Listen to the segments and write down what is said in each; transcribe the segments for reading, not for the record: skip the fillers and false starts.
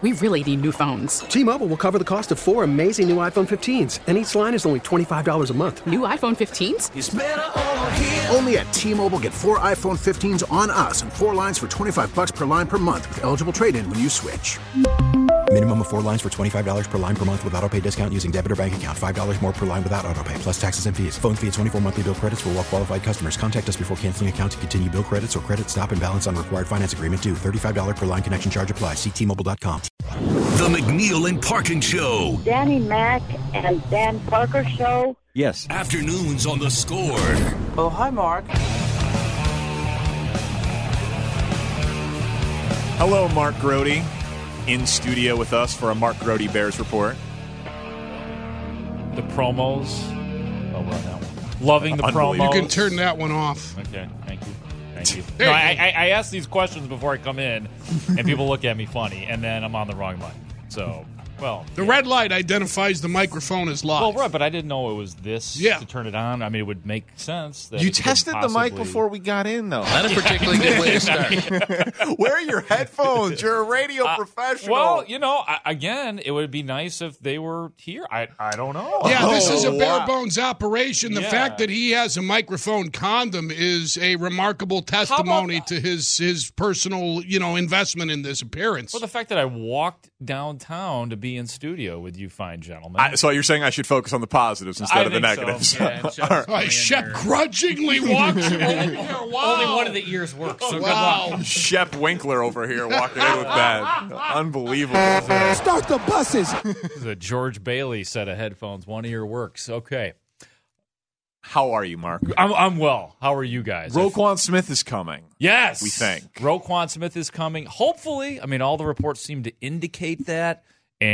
We really need new phones. T-Mobile will cover the cost of 4 amazing new iPhone 15s, and each line is only $25 a month. New iPhone 15s? It's better over here. Only at T-Mobile, get 4 iPhone 15s on us and 4 lines for $25 per line per month with eligible trade-in when you switch. Minimum of 4 lines for $25 per line per month with autopay discount using debit or bank account. $5 more per line without autopay, plus taxes and fees. Phone fee at 24 monthly bill credits for well-qualified customers. Contact us before canceling account to continue bill credits or credit stop and balance on required finance agreement due. $35 per line connection charge applies. See T-Mobile.com. The McNeil and Parkin Show. Danny Mac and Dan Parker Show. Yes. Afternoons on the Score. Oh, hi, Mark. Hello, Mark Grody, in studio with us for a Mark Grody Bears report. The promos. Oh, we're on that one. Loving the promos. You can turn that one off. Okay, thank you. Thank you. No, I ask these questions before I come in, and people look at me funny, and then I'm on the wrong line. So, well. The red light identifies the microphone as live. Well, right, but I didn't know it was this to turn it on. I mean, it would make sense. That you tested the mic before we got in, though. Not a particularly good way to start. Where are your headphones? You're a radio professional. Well, you know, again, it would be nice if they were here. I don't know. Yeah, this is a bare bones operation. The fact that he has a microphone condom is a remarkable testimony to his personal, investment in this appearance. Well, the fact that I walked downtown to be in studio with you fine gentlemen. So you're saying I should focus on the positives instead of the negatives. So. Yeah, Shep grudgingly walks in here. Wow. Only one of the ears works, so good luck. Shep Winkler over here walking in with that. Unbelievable. Start the buses. This is a George Bailey set of headphones. One ear works. Okay. How are you, Mark? I'm well. How are you guys? Roquan Smith is coming. Yes. We think. Roquan Smith is coming. Hopefully. I mean, all the reports seem to indicate that.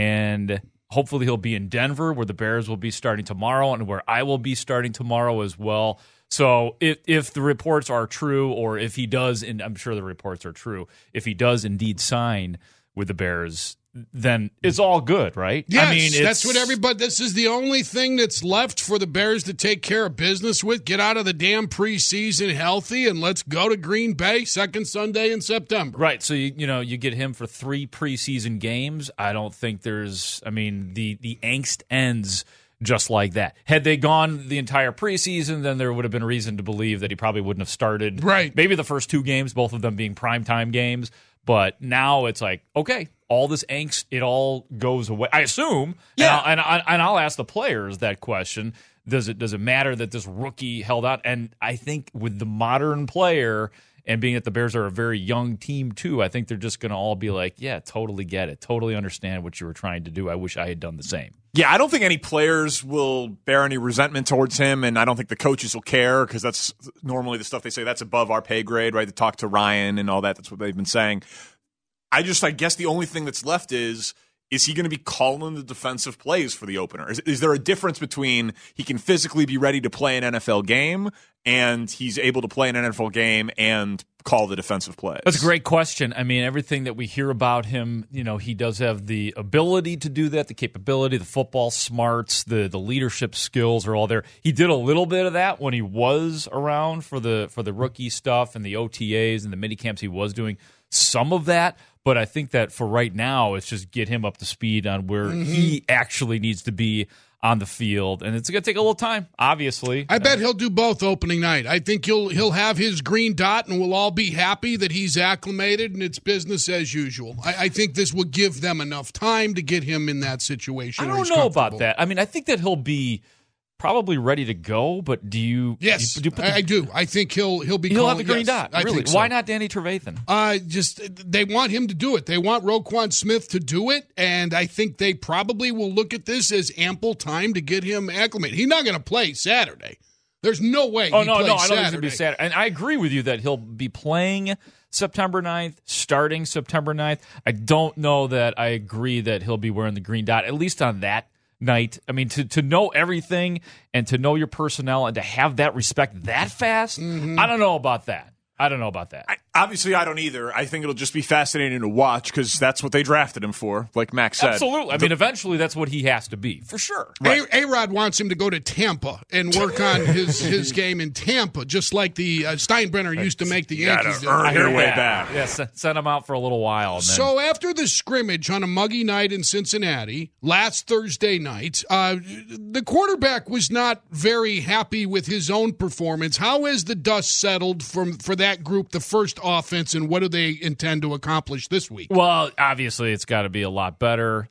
And hopefully he'll be in Denver, where the Bears will be starting tomorrow and where I will be starting tomorrow as well. So if the reports are true, or if he does, and I'm sure the reports are true, if he does indeed sign with the Bears, then it's all good, right? Yes, I mean, that's what everybody. This is the only thing that's left for the Bears to take care of business with. Get out of the damn preseason healthy, and let's go to Green Bay second Sunday in September. Right. So you get him for 3 preseason games. I don't think there's. I mean, the angst ends just like that. Had they gone the entire preseason, then there would have been reason to believe that he probably wouldn't have started. Right. Maybe the first 2 games, both of them being primetime games. But now it's like, okay, all this angst, it all goes away. I assume. Yeah. And I'll ask the players that question. Does it matter that this rookie held out? And I think with the modern player, and being that the Bears are a very young team too, I think they're just going to all be like, yeah, totally get it. Totally understand what you were trying to do. I wish I had done the same. Yeah, I don't think any players will bear any resentment towards him, and I don't think the coaches will care, because that's normally the stuff they say that's above our pay grade, right? To talk to Ryan and all that. That's what they've been saying. I guess the only thing that's left is he going to be calling the defensive plays for the opener? Is there a difference between he can physically be ready to play an NFL game and he's able to play an NFL game and call the defensive plays? That's a great question. I mean, everything that we hear about him, he does have the ability to do that, the capability, the football smarts, the leadership skills are all there. He did a little bit of that when he was around for the rookie stuff and the OTAs and the mini camps. He was doing some of that. But I think that for right now, it's just get him up to speed on where he actually needs to be on the field. And it's going to take a little time, obviously. I bet he'll do both opening night. I think he'll have his green dot, and we'll all be happy that he's acclimated, and it's business as usual. I think this will give them enough time to get him in that situation. I don't know about that. I mean, I think that he'll be probably ready to go, but do you? Yes, I do. I think he'll be. He'll have the green dot. I really? think so. Why not Danny Trevathan? They want him to do it. They want Roquan Smith to do it, and I think they probably will look at this as ample time to get him acclimated. He's not going to play Saturday. There's no way. Oh no, I don't think he's going to be Saturday. And I agree with you that he'll be playing September 9th, starting September 9th. I don't know that I agree that he'll be wearing the green dot, at least on that night. I mean, to know everything and to know your personnel and to have that respect that fast, I don't know about that. Obviously, I don't either. I think it'll just be fascinating to watch because that's what they drafted him for, like Max said. Absolutely. I mean, eventually that's what he has to be, for sure. Right. A-Rod wants him to go to Tampa and work on his game in Tampa, just like the Steinbrenner used to make the Yankees do. Earn your way back. Yeah, send him out for a little while. And then... So after the scrimmage on a muggy night in Cincinnati, last Thursday night, the quarterback was not very happy with his own performance. How has the dust settled for that group, the first offense, and what do they intend to accomplish this week? Well, obviously, it's got to be a lot better.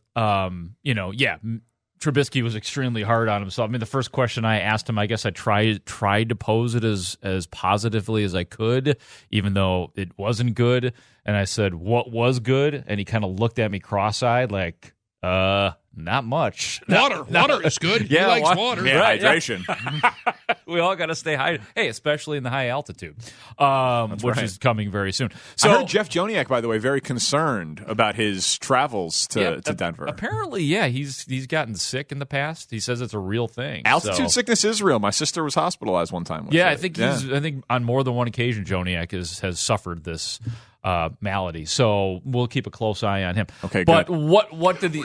Trubisky was extremely hard on himself. I mean, the first question I asked him, I guess I tried to pose it as positively as I could, even though it wasn't good. And I said, "What was good?" And he kind of looked at me cross-eyed, like, not much. Water is good. Yeah, he likes water. Yeah, right, hydration. Yeah. We all got to stay hydrated. Hey, especially in the high altitude, which is coming very soon. So, I heard Jeff Joniak, by the way, very concerned about his travels to Denver. Apparently, yeah, he's gotten sick in the past. He says it's a real thing. Altitude sickness is real. My sister was hospitalized one time. Yeah, I think I think on more than one occasion, Joniak has suffered this malady. So we'll keep a close eye on him. Okay, but good. what did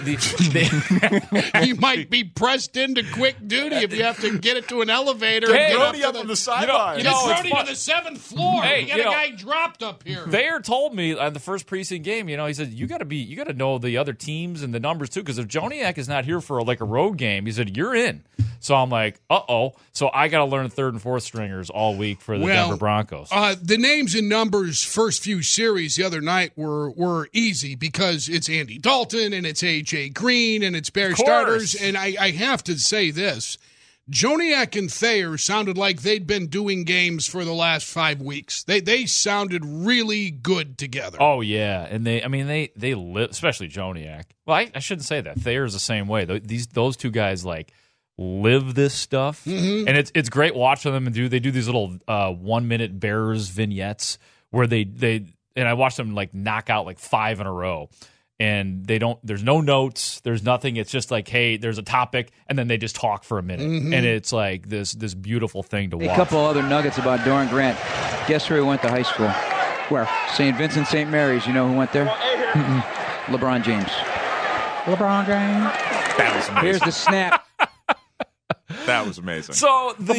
He might be pressed into quick duty if you have to get it to an elevator. Hey, Brody up on the sideline. Get Brody to the 7th floor. Hey, Get a guy dropped up here. Thayer told me on the first preseason game, he said you got to know the other teams and the numbers too, because if Joniak is not here for a road game, he said you're in. So I'm like, uh-oh. So I got to learn third and fourth stringers all week for the Denver Broncos. The names and numbers first few series the other night were easy because it's Andy Dalton and it's A.J. Green and it's Bear starters. And I have to say this. Joniak and Thayer sounded like they'd been doing games for the last 5 weeks. They sounded really good together. Oh, yeah. And they live, especially Joniak. Well, I shouldn't say that. Thayer's the same way. Those two guys, live this stuff, and it's great watching them they do these little 1 minute Bears vignettes where they and I watched them knock out 5 in a row, and there's no notes, there's nothing. It's just hey, there's a topic, and then they just talk for a minute, and it's this beautiful thing to watch. A couple other nuggets about Doran Grant. Guess where he went to high school? Where? St. Vincent St. Mary's. You know who went there? LeBron James. LeBron James. That was amazing. Here's the snap. That was amazing. So the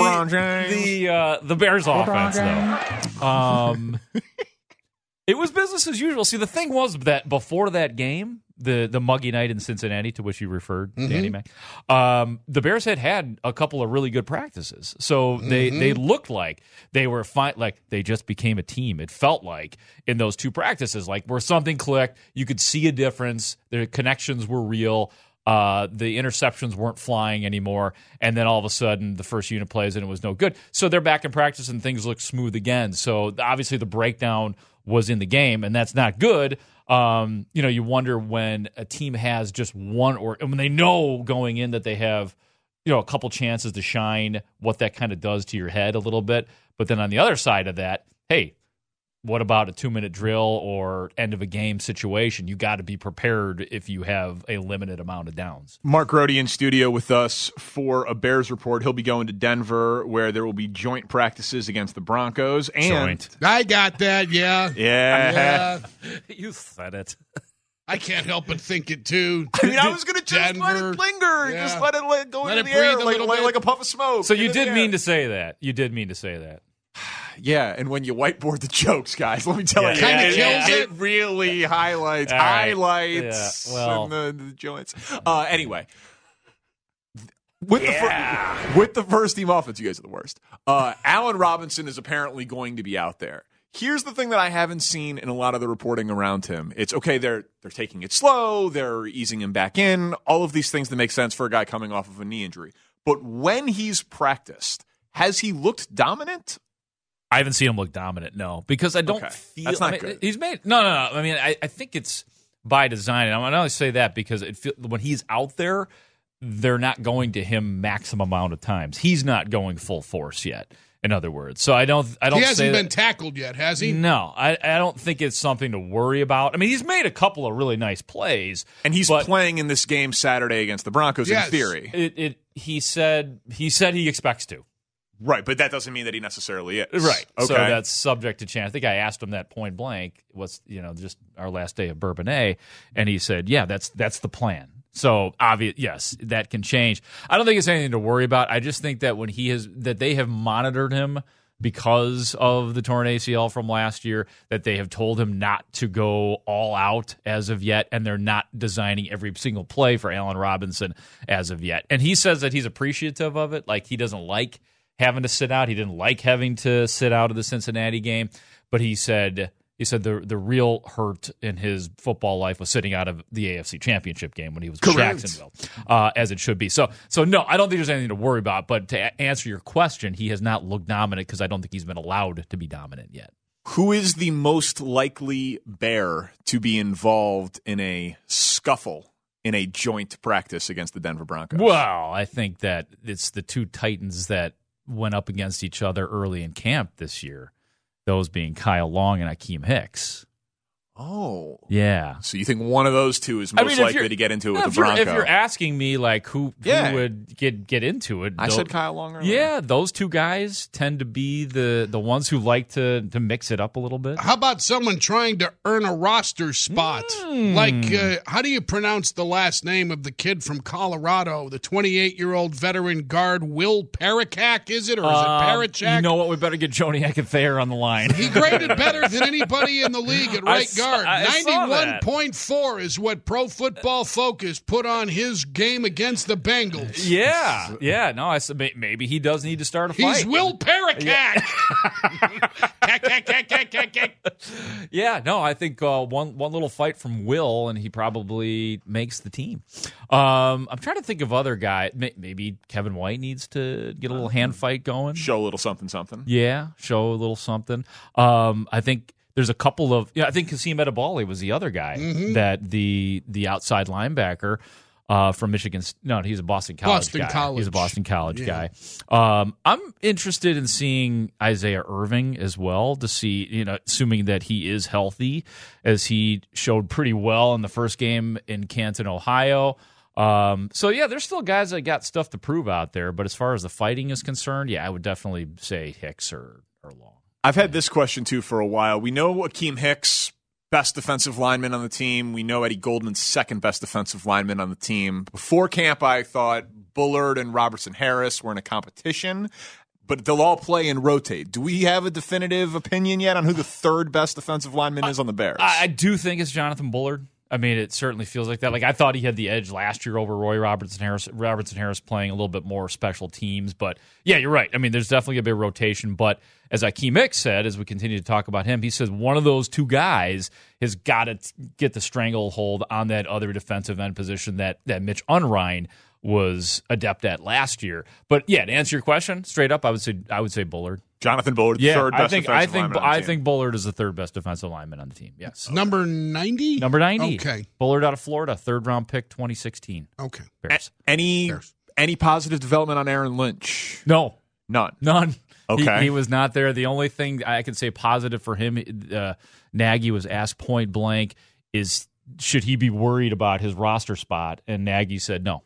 Bears LeBron offense, though, it was business as usual. See, the thing was that before that game, the muggy night in Cincinnati, to which you referred, Danny Mac, the Bears had a couple of really good practices. So they looked like they were fine. They just became a team. It felt like in those 2 practices, where something clicked, you could see a difference. Their connections were real. The interceptions weren't flying anymore, and then all of a sudden the first unit plays and it was no good. So they're back in practice and things look smooth again. So obviously the breakdown was in the game, and that's not good. You wonder when a team has just one, or when they know going in that they have a couple chances to shine, what that kind of does to your head a little bit. But then on the other side of that, hey, what about a 2-minute drill or end of a game situation? You got to be prepared if you have a limited amount of downs. Mark Grody in studio with us for a Bears report. He'll be going to Denver, where there will be joint practices against the Broncos. And I got that, yeah. Yeah. You said it. I can't help but think it, too. I mean, I was going to just let it linger. Yeah. Just let it go into the air like a puff of smoke. So you did mean to say that. You did mean to say that. Yeah, and when you whiteboard the jokes, guys, let me tell you, it really highlights in the joints. Anyway, with the first team offense, you guys are the worst. Allen Robinson is apparently going to be out there. Here's the thing that I haven't seen in a lot of the reporting around him. It's okay, they're taking it slow, they're easing him back in, all of these things that make sense for a guy coming off of a knee injury. But when he's practiced, has he looked dominant? I haven't seen him look dominant, no, because I don't feel that's not good. He's made no. I mean, I think it's by design, and I only say that because when he's out there, they're not going to him maximum amount of times. He's not going full force yet. In other words, so I don't. He hasn't been tackled yet, has he? No, I don't think it's something to worry about. I mean, he's made a couple of really nice plays, and he's playing in this game Saturday against the Broncos. In theory, He said he expects to. Right, but that doesn't mean that he necessarily is. Right. Okay. So that's subject to change. I think I asked him that point blank. What's just our last day of Bourbonnais, and he said, "Yeah, that's the plan." So obvious, yes, that can change. I don't think it's anything to worry about. I just think that when they have monitored him because of the torn ACL from last year, that they have told him not to go all out as of yet, and they're not designing every single play for Allen Robinson as of yet. And he says that he's appreciative of it. Like, he doesn't like having to sit out. He didn't like having to sit out of the Cincinnati game, but he said the real hurt in his football life was sitting out of the AFC Championship game when he was with Jacksonville, as it should be. So no, I don't think there's anything to worry about. But to answer your question, he has not looked dominant because I don't think he's been allowed to be dominant yet. Who is the most likely Bear to be involved in a scuffle in a joint practice against the Denver Broncos? Well, I think that it's the two Titans that went up against each other early in camp this year. Those being Kyle Long and Akeem Hicks. Oh. Yeah. So you think one of those two is most likely to get into it with the Broncos? If you're asking me, like, who would get into it, I said Kyle Long earlier. Yeah, those two guys tend to be the ones who like to mix it up a little bit. How about someone trying to earn a roster spot? Like, how do you pronounce the last name of the kid from Colorado, the 28-year-old veteran guard, Will Parachak, is it? Or is it Parachak? You know what? We better get Joni Eckenthaler on the line. He graded better than anybody in the league at right guard. I saw that. 91.4 is what Pro Football Focus put on his game against the Bengals. Yeah. No, I said maybe he does need to start a fight. He's Will Parachak. Yeah, no, I think one little fight from Will, and he probably makes the team. I'm trying to think of other guys. Maybe Kevin White needs to get a little hand fight going. Show a little something. Yeah, show a little something. I think there's a couple of. I think Kasim Edebali was the other guy that the outside linebacker from Michigan. No, he's a Boston College guy. He's a Boston College guy. I'm interested in seeing Isaiah Irving as well to see, assuming that he is healthy, as he showed pretty well in the first game in Canton, Ohio. There's still guys that got stuff to prove out there. But as far as the fighting is concerned, I would definitely say Hicks or Long. I've had this question, too, for a while. We know Akeem Hicks, best defensive lineman on the team. We know Eddie Goldman's second best defensive lineman on the team. Before camp, I thought Bullard and Robertson Harris were in a competition, but they'll all play and rotate. Do we have a definitive opinion yet on who the third best defensive lineman is on the Bears? I do think it's Jonathan Bullard. I mean, it certainly feels like that. Like, I thought he had the edge last year over Roy Robertson Harris. Robertson Harris playing a little bit more special teams. But, yeah, you're right. I mean, there's definitely a bit of rotation. But as Akeem Hicks said, as we continue to talk about him, he says one of those two guys has got to get the stranglehold on that other defensive end position that Mitch Unrein was adept at last year. But, yeah, to answer your question, straight up, I would say Bullard. Jonathan Bullard, third best defensive lineman on the team. I think Bullard is the third best defensive lineman on the team, yes. Number 90? Number 90. Okay. Bullard out of Florida, third-round pick, 2016. Okay. Bears. Any positive development on Aaron Lynch? No. None. Okay. He was not there. The only thing I can say positive for him, Nagy was asked point blank, is should he be worried about his roster spot? And Nagy said no.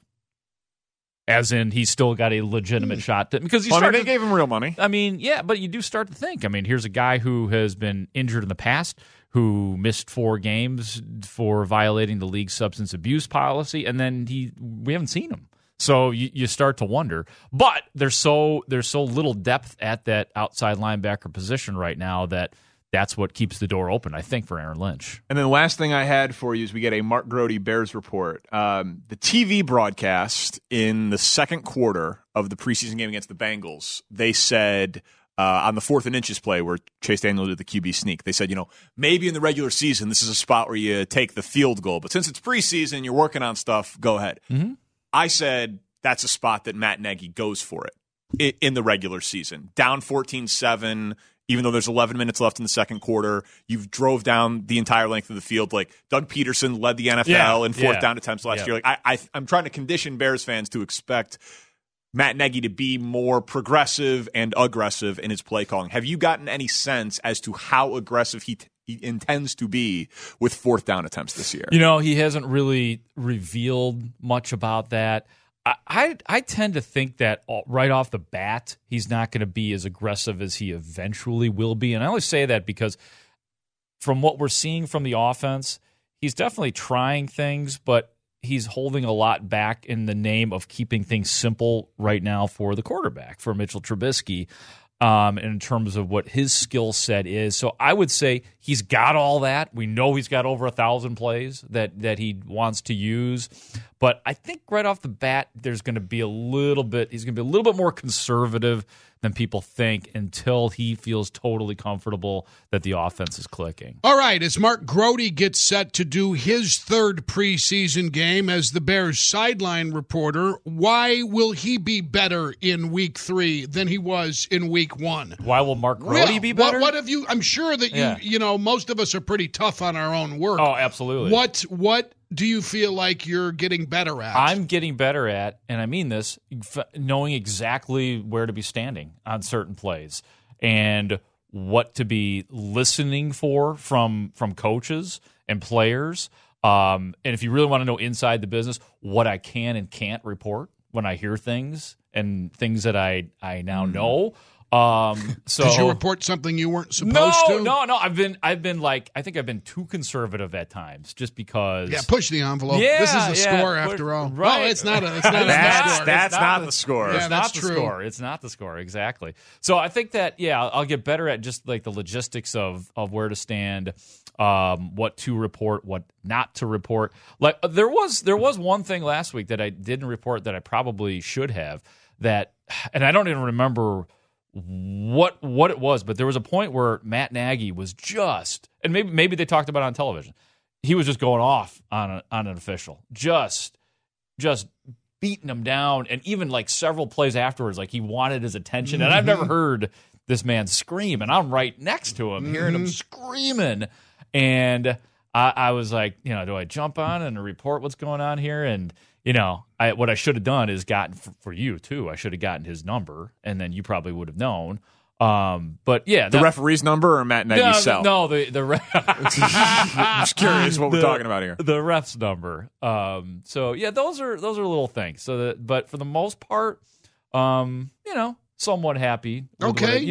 As in, he's still got a legitimate shot. Because they gave him real money. I mean, yeah, but you do start to think. I mean, here's a guy who has been injured in the past, who missed 4 games for violating the league's substance abuse policy, and then we haven't seen him. So you start to wonder. But there's so little depth at that outside linebacker position right now that's what keeps the door open, I think, for Aaron Lynch. And then the last thing I had for you is we get a Mark Grody Bears report. The TV broadcast in the second quarter of the preseason game against the Bengals, they said on the 4th and inches play where Chase Daniel did the QB sneak, they said, maybe in the regular season this is a spot where you take the field goal. But since it's preseason, you're working on stuff, go ahead. Mm-hmm. I said that's a spot that Matt Nagy goes for it in the regular season. Down 14-7, even though there's 11 minutes left in the second quarter, you've drove down the entire length of the field. Like Doug Peterson led the NFL in fourth down attempts last year. Like I'm trying to condition Bears fans to expect Matt Nagy to be more progressive and aggressive in his play calling. Have you gotten any sense as to how aggressive he intends to be with fourth down attempts this year? He hasn't really revealed much about that. I tend to think that right off the bat, he's not going to be as aggressive as he eventually will be. And I only say that because from what we're seeing from the offense, he's definitely trying things, but he's holding a lot back in the name of keeping things simple right now for the quarterback, for Mitchell Trubisky, in terms of what his skill set is. So I would say he's got all that. We know he's got over 1,000 plays that he wants to use. But I think right off the bat, he's going to be a little bit more conservative than people think until he feels totally comfortable that the offense is clicking. All right, as Mark Grody gets set to do his third preseason game as the Bears sideline reporter, why will he be better in Week 3 than he was in Week 1? Why will Mark Grody be better? What have you? I'm sure that you know, most of us are pretty tough on our own work. Oh, absolutely. What do you feel like you're getting better at? I'm getting better at, and I mean this, knowing exactly where to be standing on certain plays and what to be listening for from coaches and players. And if you really want to know inside the business, what I can and can't report when I hear things and things that I now know. So did you report something you weren't supposed to? No. I've been like, I think I've been too conservative at times, just because. Yeah, push the envelope. Yeah, this is the score after all. Right. No, it's not a score. That's not the score. Yeah, that's the true. Score. It's not the score, exactly. So I think that I'll get better at just like the logistics of where to stand, what to report, what not to report. Like there was one thing last week that I didn't report that I probably should have, and I don't even remember what it was, but there was a point where Matt Nagy was just, and maybe they talked about it on television, he was just going off on an official, just beating him down, and even like several plays afterwards, like he wanted his attention, and I've never heard this man scream, and I'm right next to him, hearing him screaming, and I was like, do I jump on and report what's going on here? And what I should have done is gotten for you too. I should have gotten his number, and then you probably would have known. But yeah, the referee's number or Matt Nagy's cell? No, the ref. I'm just curious what we're talking about here. The ref's number. So yeah, those are little things. But for the most part, somewhat happy. Okay.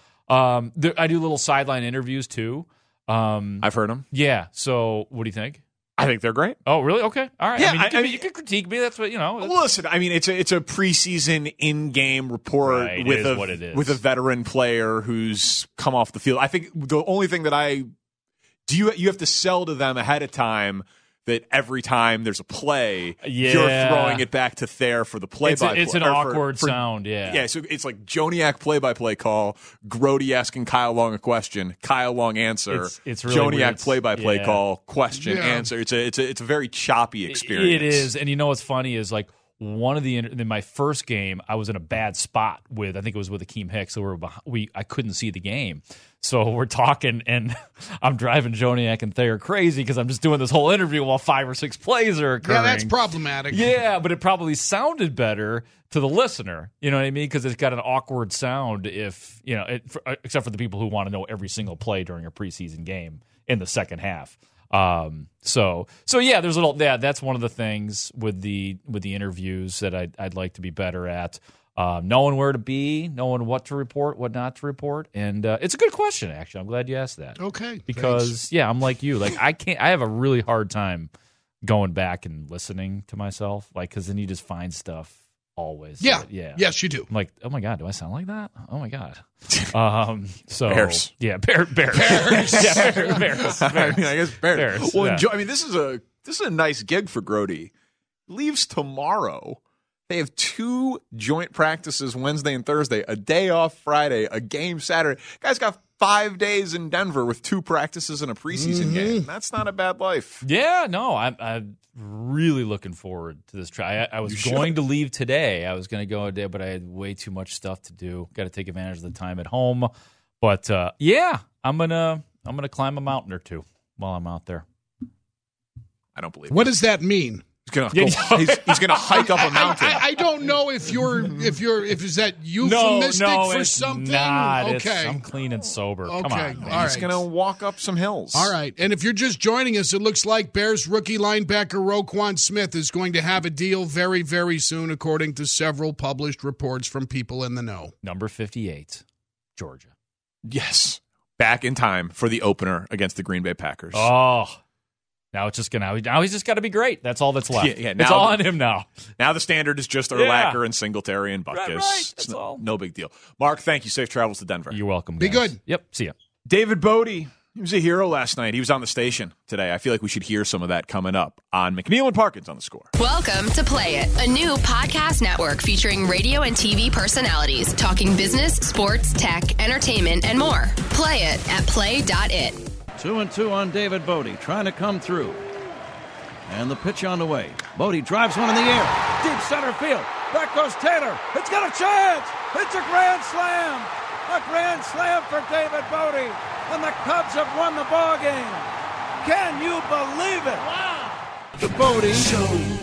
I do little sideline interviews too. I've heard them. Yeah. So what do you think? I think they're great. Oh, really? Okay. All right. Yeah, you can critique me. That's what, Listen, I mean, it's a preseason in-game report right, with a veteran player who's come off the field. I think the only thing that you have to sell to them ahead of time that every time there's a play, you're throwing it back to Thayer for the play-by-play. It's an awkward sound, yeah. Yeah, so it's like Joniak play-by-play call, Grody asking Kyle Long a question, Kyle Long answer, it's really Joniak weird. play-by-play call, question, answer. It's a very choppy experience. It is, and what's funny is like one of in my first game, I was in a bad spot with, I think it was with Akeem Hicks, so I couldn't see the game. So we're talking, and I'm driving Joniak and Thayer crazy because I'm just doing this whole interview while 5 or 6 plays are occurring. Yeah, that's problematic. Yeah, but it probably sounded better to the listener. You know what I mean? Because it's got an awkward sound if, except for the people who want to know every single play during a preseason game in the second half. So yeah, there's that's one of the things with the interviews that I'd like to be better at. Knowing where to be, knowing what to report, what not to report, and it's a good question. Actually, I'm glad you asked that. Okay, because I'm like you. Like I have a really hard time going back and listening to myself, because then you just find stuff always. Yeah, yeah. Yes, you do. I'm like, oh my god, do I sound like that? Oh my god. So Bears. Yeah, Bears. Yeah, Bears. I mean, I guess Bears. Well, yeah. I mean, this is a nice gig for Grody. Leaves tomorrow. They have 2 joint practices Wednesday and Thursday, a day off Friday, a game Saturday. Guy's got 5 days in Denver with 2 practices and a preseason game. That's not a bad life. Yeah, no, I'm really looking forward to this try. I was going to leave today. I was going to go a day, but I had way too much stuff to do. Got to take advantage of the time at home. But I'm gonna climb a mountain or 2 while I'm out there. I don't believe. What does that mean? He's gonna hike up a mountain. I don't know if is that euphemistic for something? Not. Okay. I'm clean and sober. Okay. Come on. All He's right. gonna walk up some hills. All right. And if you're just joining us, it looks like Bears rookie linebacker Roquan Smith is going to have a deal very, very soon, according to several published reports from people in the know. Number 58, Georgia. Yes. Back in time for the opener against the Green Bay Packers. Oh. Now he's just got to be great. That's all that's left. Yeah, it's all on him now. Now the standard is just Urlacher and Singletary and Butkus. Right, that's all. No big deal. Mark, thank you. Safe travels to Denver. You're welcome, Be guys. good. Yep, see ya. David Bodie, he was a hero last night. He was on the station today. I feel like we should hear some of that coming up on McNeil and Parkins on the Score. Welcome to Play It, a new podcast network featuring radio and TV personalities talking business, sports, tech, entertainment, and more. Play it at play.it. 2-2 on David Bodie, trying to come through. And the pitch on the way. Bodie drives one in the air. Deep center field. Back goes Taylor. It's got a chance. It's a grand slam. A grand slam for David Bodie. And the Cubs have won the ball game. Can you believe it? Wow. The Bodie Show.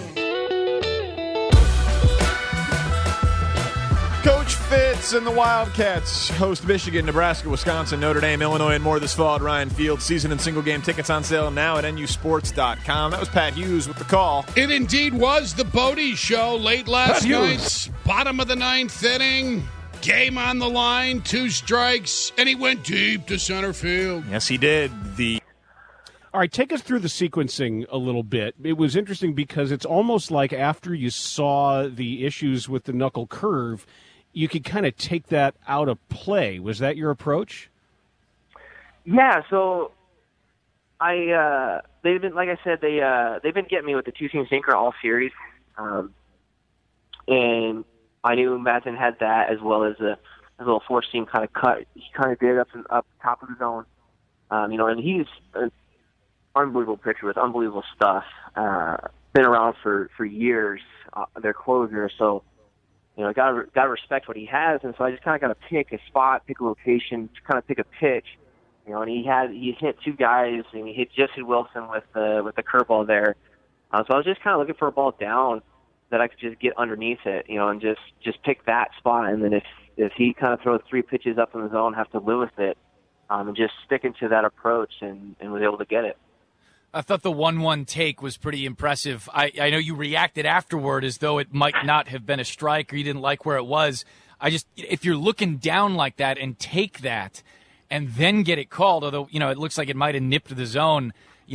Coach Fitz and the Wildcats host Michigan, Nebraska, Wisconsin, Notre Dame, Illinois, and more this fall at Ryan Field. Season and single game tickets on sale now at nusports.com. That was Pat Hughes with the call. It indeed was the Bodie Show late last night. Bottom of the ninth inning. Game on the line. 2 strikes. And he went deep to center field. Yes, he did. All right, take us through the sequencing a little bit. It was interesting because it's almost like after you saw the issues with the knuckle curve, you could kind of take that out of play. Was that your approach? Yeah, so they've been, like I said, they've been getting me with the 2-seam sinker all series. And I knew Madsen had that as well as a little 4-seam kind of cut. He kind of did up top of the zone. And he's an unbelievable pitcher with unbelievable stuff. Been around for years, their closer, so gotta respect what he has, and so I just kind of got to pick a spot, pick a location, kind of pick a pitch. And he hit 2 guys, and he hit Jesse Wilson with the curveball there. So I was just kind of looking for a ball down that I could just get underneath it, and just pick that spot. And then if he kind of throws 3 pitches up in the zone, have to live with it, and just sticking to that approach, and was able to get it. I thought the 1-1 take was pretty impressive. I know you reacted afterward as though it might not have been a strike or you didn't like where it was. If you're looking down like that and take that and then get it called, although, it looks like it might have nipped the zone,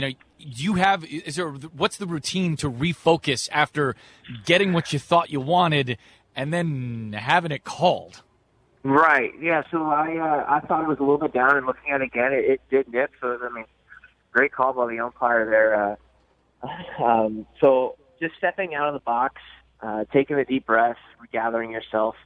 what's the routine to refocus after getting what you thought you wanted and then having it called? Right. Yeah. So I thought it was a little bit down, and looking at it again, it did nip. So, great call by the umpire there. So just stepping out of the box, taking a deep breath, regathering yourself,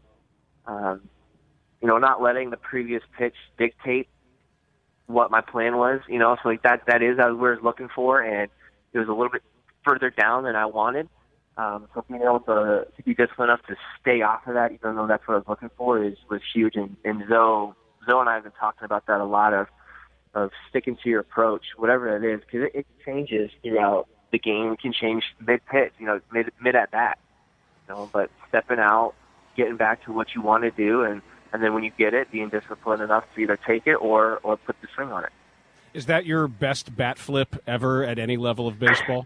not letting the previous pitch dictate what my plan was, so like that is what I was looking for, and it was a little bit further down than I wanted. So being able to be disciplined enough to stay off of that, even though that's what I was looking for, was huge. And Zoe and I have been talking about that a lot of sticking to your approach, whatever it is, because it changes throughout the game. It can change mid-pitch, mid at bat. But stepping out, getting back to what you want to do, and then when you get it, being disciplined enough to either take it or put the swing on it. Is that your best bat flip ever at any level of baseball?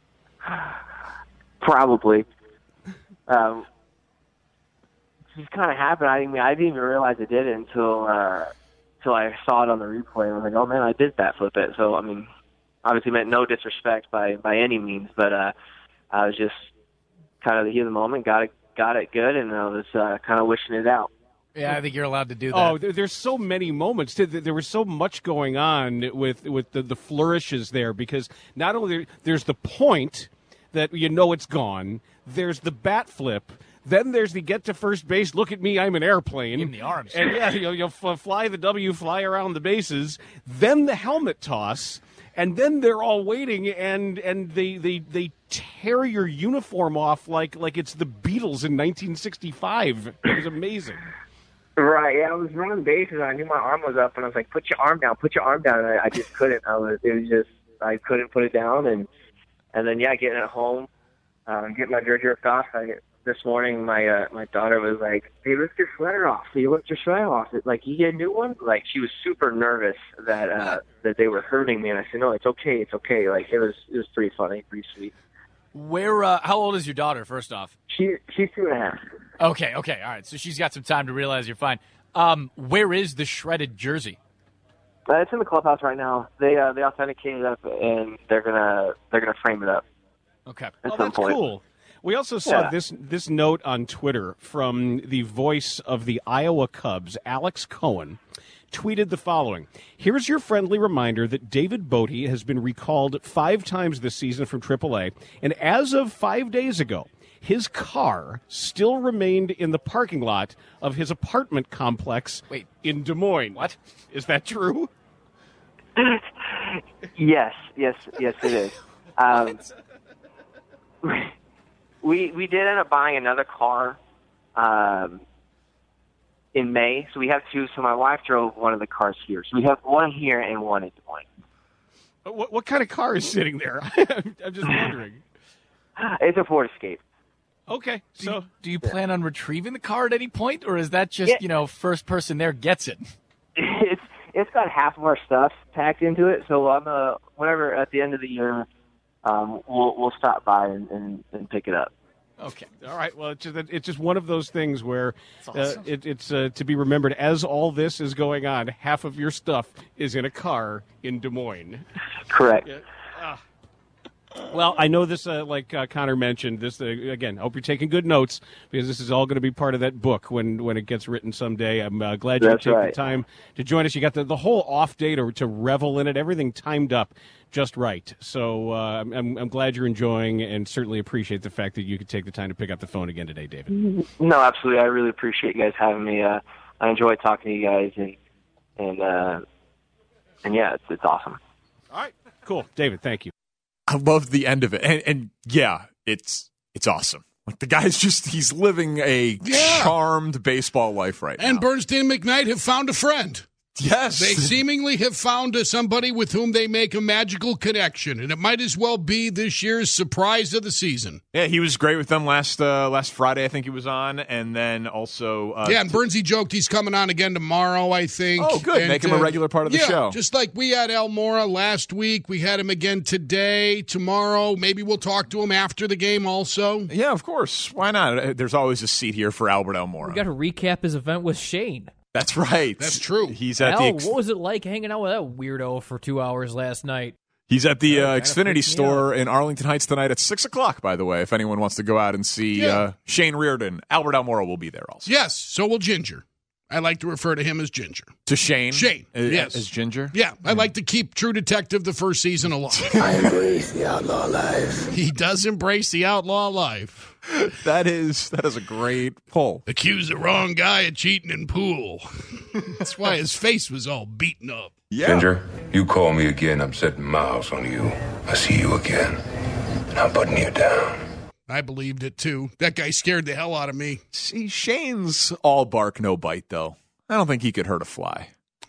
Probably. It just kind of happened. I didn't even realize I did it until I saw it on the replay. I was like, oh, man, I did bat flip it. So, obviously meant no disrespect by any means, but I was just kind of the heat of the moment, got it good, and I was kind of wishing it out. Yeah, I think you're allowed to do that. Oh, there's so many moments. There was so much going on with the flourishes there, because not only there's the point that it's gone, there's the bat flip, then there's the get to first base, look at me, I'm an airplane. Give him the arms. And yeah, you'll fly the W, fly around the bases, then the helmet toss, and then they're all waiting, and they tear your uniform off like it's the Beatles in 1965. It was amazing. Right, yeah, I was running bases, and I knew my arm was up, and I was like, put your arm down, and I just couldn't. I couldn't put it down, and then, getting it home, get my jersey ripped off. This morning, my daughter was like, "Hey, lift your sweater off." So you lift your sweater off. Like, you get a new one? Like, she was super nervous that they were hurting me, and I said, "No, it's okay, it's okay." Like, it was pretty funny, pretty sweet. How old is your daughter? First off, she's 2.5. Okay, all right. So she's got some time to realize you're fine. Where is the shredded jersey? It's in the clubhouse right now. They authenticated it up, and they're gonna frame it up. Okay, at some point. Cool. We also saw this note on Twitter from the voice of the Iowa Cubs, Alex Cohen, tweeted the following. Here's your friendly reminder that David Bote has been recalled 5 times this season from AAA, and as of 5 days ago, his car still remained in the parking lot of his apartment complex in Des Moines. What? Is that true? Yes, it is. We did end up buying another car in May, so we have 2. So my wife drove one of the cars here. So we have one here and one in Des Moines. What kind of car is sitting there? I'm just wondering. It's a Ford Escape. Okay. So do you plan on retrieving the car at any point, or is that just, first person there gets it? It's got half of our stuff packed into it, so whenever at the end of the year, we'll stop by and pick it up. Okay. All right. Well, it's just one of those things where it's to be remembered as all this is going on. Half of your stuff is in a car in Des Moines. Correct. Yeah. Well, I know this, like Connor mentioned, this again, I hope you're taking good notes because this is all going to be part of that book when it gets written someday. I'm glad you took the time to join us. You got the whole off day to revel in it, everything timed up just right. So I'm glad you're enjoying and certainly appreciate the fact that you could take the time to pick up the phone again today, David. No, absolutely. I really appreciate you guys having me. I enjoy talking to you guys, and yeah, it's awesome. All right, cool. David, thank you. I love the end of it. And yeah, it's awesome. Like, the guy's he's living a charmed baseball life right now. And Bernstein McKnight have found a friend. Yes. They seemingly have found somebody with whom they make a magical connection, and it might as well be this year's surprise of the season. Yeah, he was great with them last Friday, I think he was on, and then also... and Bernsey joked he's coming on again tomorrow, I think. Oh, good. And, make him a regular part of the show. Just like we had Al Mora last week, we had him again today, tomorrow. Maybe we'll talk to him after the game also. Yeah, of course. Why not? There's always a seat here for Albert Almora. We got to recap his event with Shane. That's right. That's true. He's at what was it like hanging out with that weirdo for 2 hours last night? He's at the Xfinity store in Arlington Heights tonight at 6 o'clock, by the way, if anyone wants to go out and see Shane Reardon. Albert Almora will be there also. Yes, so will Ginger. I like to refer to him as Ginger. To Shane? Shane, yes. As Ginger? Yeah, I like to keep True Detective the first season alive. I embrace the outlaw life. He does embrace the outlaw life. That is a great pull. Accuse the wrong guy of cheating in pool. That's why his face was all beaten up. Yeah. Ginger, you call me again, I'm setting miles on you. I see you again, and I'm putting you down. I believed it, too. That guy scared the hell out of me. See, Shane's all bark, no bite, though. I don't think he could hurt a fly.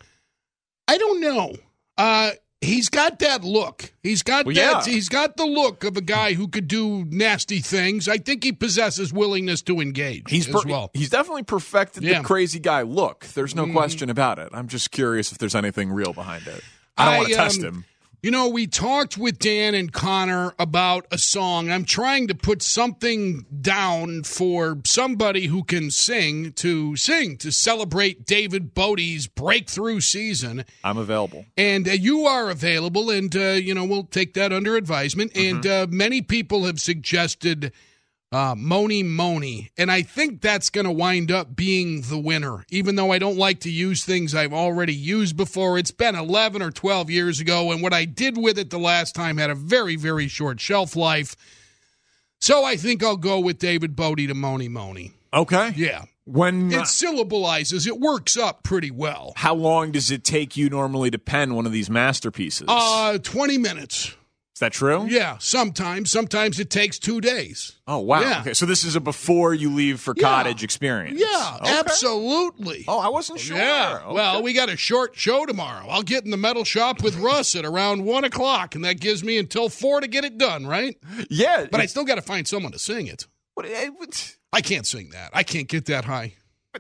I don't know. He's got that look. He's got He's got the look of a guy who could do nasty things. I think he possesses willingness to engage as well. He's definitely perfected the crazy guy look. There's no question about it. I'm just curious if there's anything real behind it. I don't want to test him. You know, we talked with Dan and Connor about a song. I'm trying to put something down for somebody who can sing to celebrate David Bote's breakthrough season. I'm available. And you are available, and, we'll take that under advisement. Mm-hmm. And many people have suggested Mony Mony, and I think that's going to wind up being the winner, even though I don't like to use things I've already used before. It's been 11 or 12 years ago, and what I did with it the last time had a very, very short shelf life. So I think I'll go with David Bote to Mony Mony. Okay. Yeah. When it syllabalizes, it works up pretty well. How long does it take you normally to pen one of these masterpieces? 20 minutes. Is that true? Yeah, sometimes. Sometimes it takes 2 days. Oh, wow. Yeah. Okay, so this is a before you leave for cottage experience. Yeah, absolutely. Oh, I wasn't sure. Yeah. Okay. Well, we got a short show tomorrow. I'll get in the metal shop with Russ at around 1 o'clock, and that gives me until 4 to get it done, right? Yeah. But I still got to find someone to sing it. I can't sing that. I can't get that high.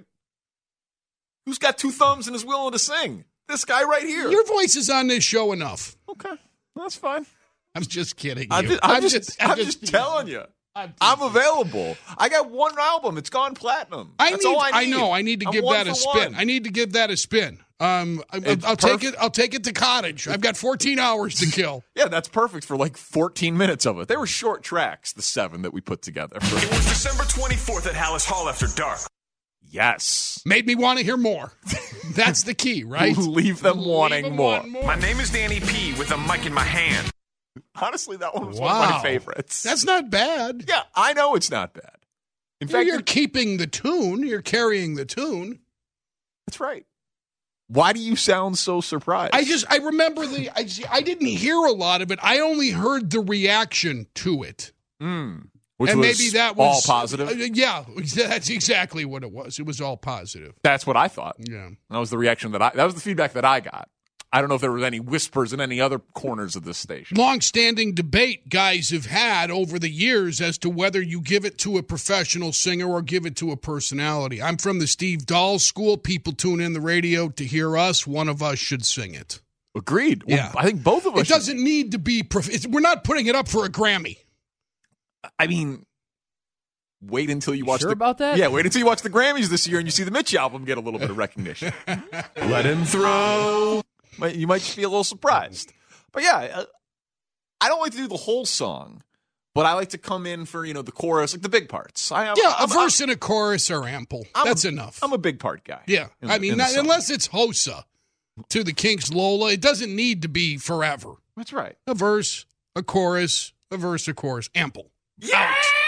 Who's got 2 thumbs and is willing to sing? This guy right here. Your voice is on this show enough. Okay, that's fine. I'm just kidding. I'm just telling you. I'm available. I got 1 album. It's gone platinum. That's all I need. I know. I need to give that a spin. I need to give that a spin. I'll take it. I'll take it to cottage. I've got 14 hours to kill. Yeah, that's perfect for like 14 minutes of it. They were short tracks, the 7 that we put together. It was December 24th at Hallis Hall after dark. Yes. Made me want to hear more. That's the key, right? Leave them wanting more. My name is Danny P. with a mic in my hand. Honestly, that one was one of my favorites. That's not bad. Yeah, I know it's not bad. In fact, you're keeping the tune. You're carrying the tune. That's right. Why do you sound so surprised? I remember I didn't hear a lot of it. I only heard the reaction to it. Which and was maybe that was all positive? Yeah, that's exactly what it was. It was all positive. That's what I thought. Yeah. That was the reaction that was the feedback that I got. I don't know if there was any whispers in any other corners of this station. Long-standing debate guys have had over the years as to whether you give it to a professional singer or give it to a personality. I'm from the Steve Dahl school. People tune in the radio to hear us. One of us should sing it. Agreed. Yeah. Well, I think both of us It doesn't need to be we're not putting it up for a Grammy. I mean, wait until you watch sure about that? Yeah, wait until you watch the Grammys this year and you see the Mitch album get a little bit of recognition. Let him throw. You might just be a little surprised. But yeah, I don't like to do the whole song, but I like to come in for, the chorus, like the big parts. A verse and a chorus are ample. That's enough. I'm a big part guy. Yeah. Unless it's Hosa to the Kinks' Lola, it doesn't need to be forever. That's right. A verse, a chorus, a verse, a chorus. Ample. Yeah!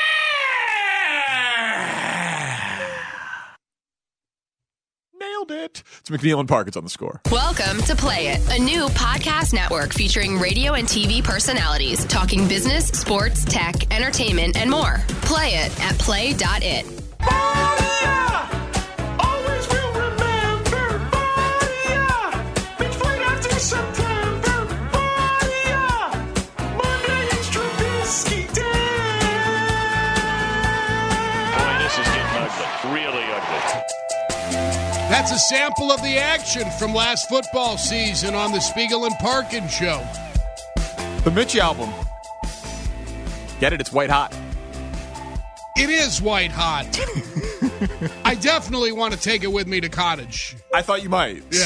Nailed it. It's McNeil and Park. It's on the score. Welcome to Play It, a new podcast network featuring radio and TV personalities talking business, sports, tech, entertainment, and more. Play it at play.it. That's a sample of the action from last football season on the Spiegel and Parkin show. The Mitch album. Get it? It's white hot. It is white hot. I definitely want to take it with me to cottage. I thought you might. Yeah.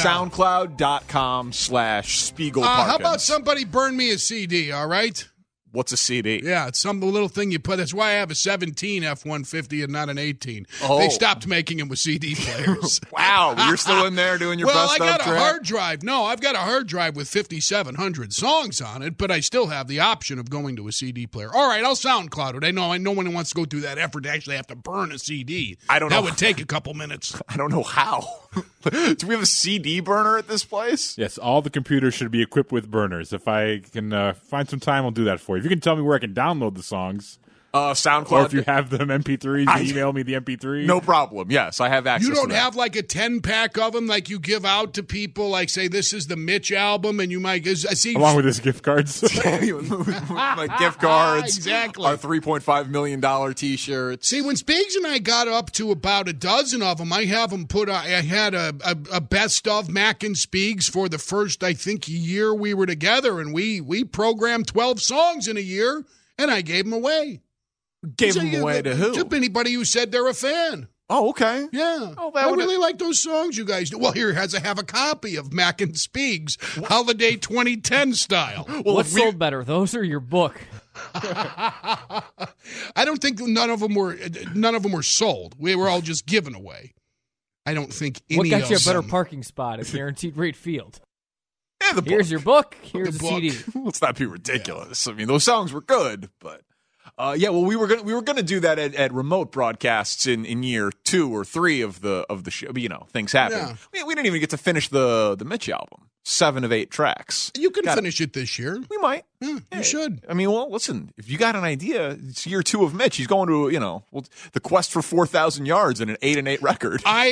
SoundCloud.com/Spiegel Parkins. How about somebody burn me a CD, all right? What's a CD? Yeah, it's some little thing you put. That's why I have a 17 F-150 and not an 18. Oh. They stopped making them with CD players. Wow, you're still in there doing your best Well, I got a track? hard drive. No, I've got a hard drive with 5,700 songs on it, but I still have the option of going to a CD player. All right, I'll SoundCloud it. I know no one wants to go through that effort to actually have to burn a CD. I don't know. That would take a couple minutes. I don't know how. Do we have a CD burner at this place? Yes, all the computers should be equipped with burners. If I can find some time, I'll do that for you. If you can tell me where I can download the songs. SoundCloud. Or if you have them MP3s, email me the MP3. No problem. Yes, I have access to You don't that. have like a 10-pack of them like you give out to people, like say this is the Mitch album, and you might I see along with his gift cards. My gift cards. Exactly. Our $3.5 million T-shirts. See, when Spiggs and I got up to about a dozen of them, I have them put. I had a best of Mac and Spiggs for the first, I think, year we were together, and we programmed 12 songs in a year, and I gave them away. Gave them away to who? To anybody who said they're a fan. Oh, okay. Yeah. Oh, I really like those songs you guys do. Well, here I have a copy of Mac and Spiggs, Holiday 2010 style. Well, what sold better, those or your book? I don't think none of them were sold. We were all just given away. I don't think any of them. What got you a better parking spot at Guaranteed Rate Field? Yeah, here's your book. Here's the CD. Let's not be ridiculous. Yeah. I mean, those songs were good, but well, we were gonna do that at remote broadcasts in year 2 or 3 of the show. But, things happen. Yeah. We didn't even get to finish the Mitch album. 7 of 8 tracks. You can finish it this year. We might. Yeah, you should. I mean, well, listen, if you got an idea, it's year 2 of Mitch. He's going to, the quest for 4,000 yards and an 8-8 record. I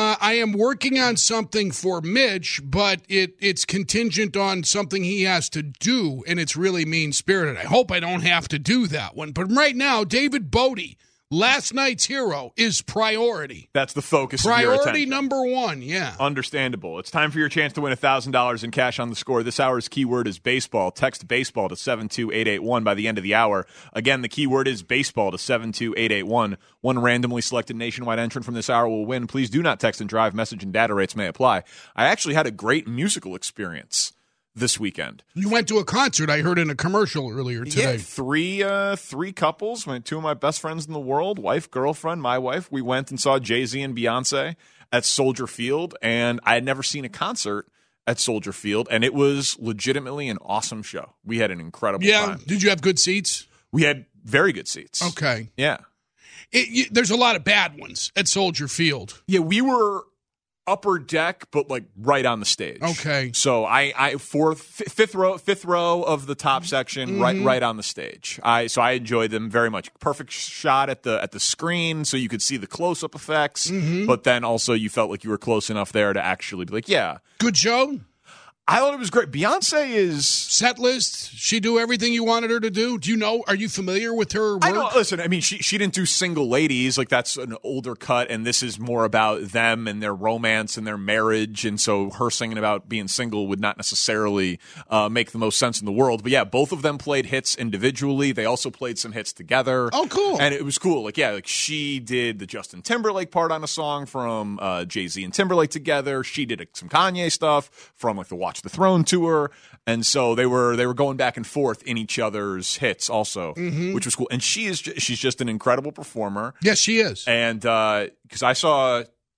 am working on something for Mitch, but it's contingent on something he has to do, and it's really mean-spirited. I hope I don't have to do that one. But right now, David Bodie, last night's hero, is priority. That's the focus of your attention. Priority number 1, yeah. Understandable. It's time for your chance to win $1,000 in cash on the score. This hour's keyword is baseball. Text baseball to 72881 by the end of the hour. Again, the keyword is baseball to 72881. One randomly selected nationwide entrant from this hour will win. Please do not text and drive. Message and data rates may apply. I actually had a great musical experience this weekend. You went to a concert, I heard in a commercial earlier today. Yeah, three couples, 2 of my best friends in the world, wife, girlfriend, my wife. We went and saw Jay-Z and Beyonce at Soldier Field, and I had never seen a concert at Soldier Field, and it was legitimately an awesome show. We had an incredible time. Did you have good seats? We had very good seats. Okay. Yeah. There's a lot of bad ones at Soldier Field. Yeah, we were upper deck, but right on the stage. Okay. So I fifth row of the top section, right on the stage. So I enjoyed them very much. Perfect shot at the screen, so you could see the close up effects, but then also you felt like you were close enough there to actually be like, yeah, good show. I thought it was great. Beyonce is set list. She do everything you wanted her to do. Do you know? Are you familiar with her work? I know. Listen, I mean, she didn't do Single Ladies. That's an older cut, and this is more about them and their romance and their marriage. And so her singing about being single would not necessarily make the most sense in the world. But yeah, both of them played hits individually. They also played some hits together. Oh, cool! And it was cool. She did the Justin Timberlake part on a song from Jay-Z and Timberlake together. She did some Kanye stuff from the Watch the Throne tour, and so they were going back and forth in each other's hits also, which was cool. And she's just an incredible performer. Yes, she is. And because I saw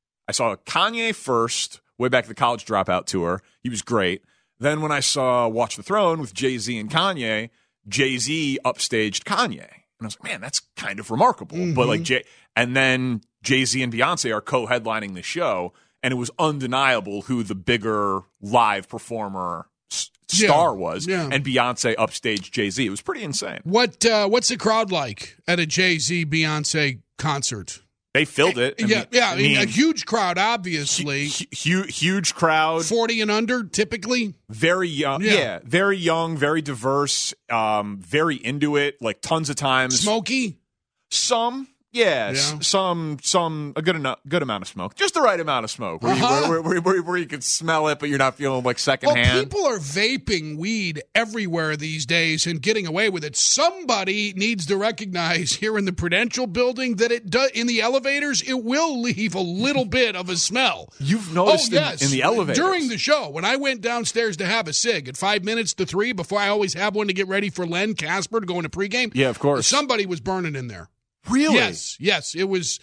Kanye first, way back at the College Dropout tour, he was great. Then when I saw Watch the Throne with Jay-Z and Kanye, Jay-Z upstaged Kanye, and I was like, man, that's kind of remarkable. But and then Jay-Z and Beyonce are co-headlining the show. And it was undeniable who the bigger live performer star was. Yeah. And Beyonce upstaged Jay-Z. It was pretty insane. What's the crowd like at a Jay-Z Beyonce concert? They filled it. I mean, a huge crowd, obviously. Huge crowd. 40 and under, typically. Very young. Yeah. Very young, very diverse, very into it, tons of times. Smoky? Some. Yes, some a good amount of smoke, just the right amount of smoke, where you can smell it, but you're not feeling secondhand. People are vaping weed everywhere these days and getting away with it. Somebody needs to recognize here in the Prudential building that in the elevators it will leave a little bit of a smell. You've noticed in the elevators during the show when I went downstairs to have a cig at 5 minutes to 3 before I always have one to get ready for Len Casper to go into pregame. Yeah, of course. Somebody was burning in there. Really? Yes. It was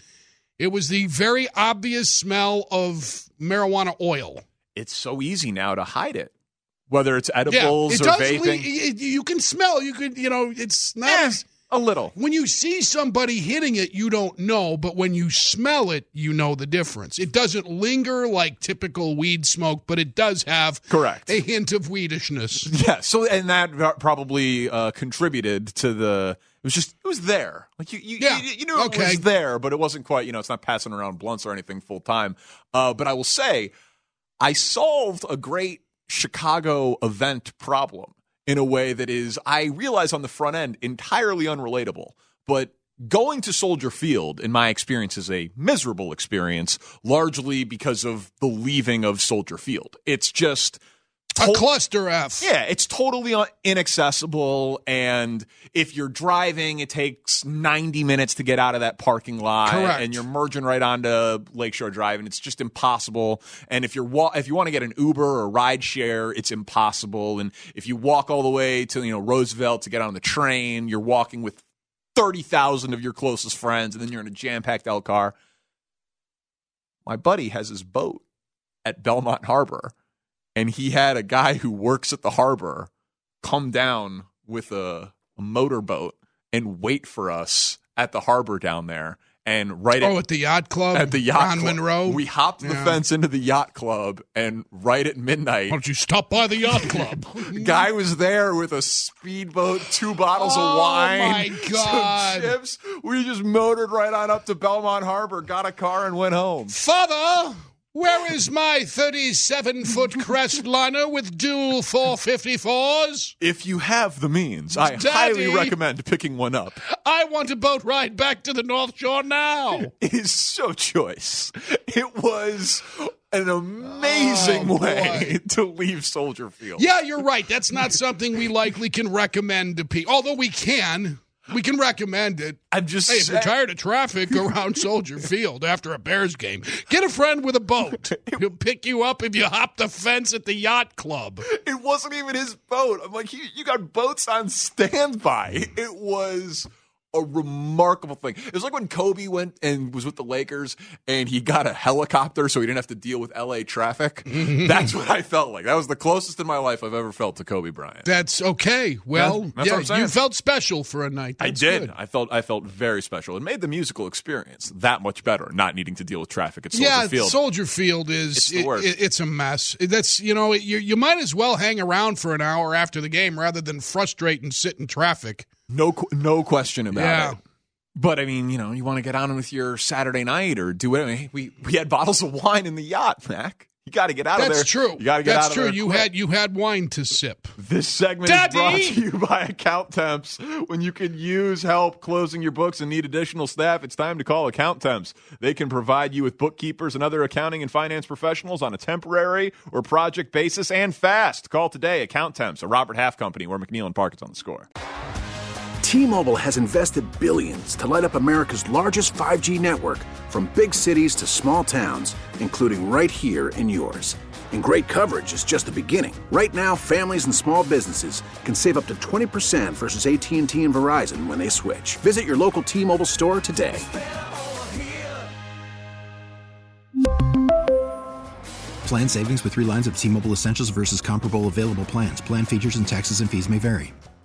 the very obvious smell of marijuana oil. It's so easy now to hide it, whether it's edibles or vaping. You can smell. You could, it's not a little. When you see somebody hitting it, you don't know, but when you smell it, you know the difference. It doesn't linger like typical weed smoke, but it does have a hint of weedishness. Yeah. So, and that probably contributed to the. It was there. You knew it was there, but it wasn't quite, it's not passing around blunts or anything full time. But I will say, I solved a great Chicago event problem in a way that is, I realize on the front end, entirely unrelatable. But going to Soldier Field, in my experience, is a miserable experience, largely because of the leaving of Soldier Field. It's just a cluster F. Yeah, it's totally inaccessible, and if you're driving, it takes 90 minutes to get out of that parking lot. Correct. And you're merging right onto Lakeshore Drive, and it's just impossible. And if you want to get an Uber or ride share, it's impossible. And if you walk all the way to Roosevelt to get on the train, you're walking with 30,000 of your closest friends, and then you're in a jam-packed L car. My buddy has his boat at Belmont Harbor. And he had a guy who works at the harbor come down with a motorboat and wait for us at the harbor down there. and right at the yacht club on Monroe. We hopped the fence into the yacht club, and right at midnight, why don't you stop by the yacht club? Guy was there with a speedboat, 2 bottles of wine, my God, some chips. We just motored right on up to Belmont Harbor, got a car, and went home. Father, where is my 37-foot Crestliner with dual 454s? If you have the means, I highly recommend picking one up. I want a boat ride back to the North Shore now. It is so choice. It was an amazing way to leave Soldier Field. Yeah, you're right. That's not something we likely can recommend to people. Although we can recommend it. I'm just if you're tired of traffic around Soldier Field after a Bears game, get a friend with a boat. He'll pick you up if you hop the fence at the yacht club. It wasn't even his boat. I'm like, you got boats on standby. It was a remarkable thing. It was like when Kobe went and was with the Lakers and he got a helicopter so he didn't have to deal with LA traffic. That's what I felt like. That was the closest in my life I've ever felt to Kobe Bryant. That's okay. Well, that's what I'm saying. You felt special for a night. That's I did. Good. I felt very special. It made the musical experience that much better, not needing to deal with traffic at Soldier Field. Soldier Field is it's a mess. That's you might as well hang around for an hour after the game rather than frustrate and sit in traffic. No question about it. But, I mean, you want to get on with your Saturday night or do it. I mean, we had bottles of wine in the yacht, Mac. You got to get out of there. That's true. You got to get out of there. That's true. You had wine to sip. This segment is brought to you by Account Temps. When you can use help closing your books and need additional staff, it's time to call Account Temps. They can provide you with bookkeepers and other accounting and finance professionals on a temporary or project basis and fast. Call today. Account Temps, a Robert Half company where McNeil and Park is on the score. T-Mobile has invested billions to light up America's largest 5G network, from big cities to small towns, including right here in yours. And great coverage is just the beginning. Right now, families and small businesses can save up to 20% versus AT&T and Verizon when they switch. Visit your local T-Mobile store today. Plan savings with 3 lines of T-Mobile Essentials versus comparable available plans. Plan features and taxes and fees may vary.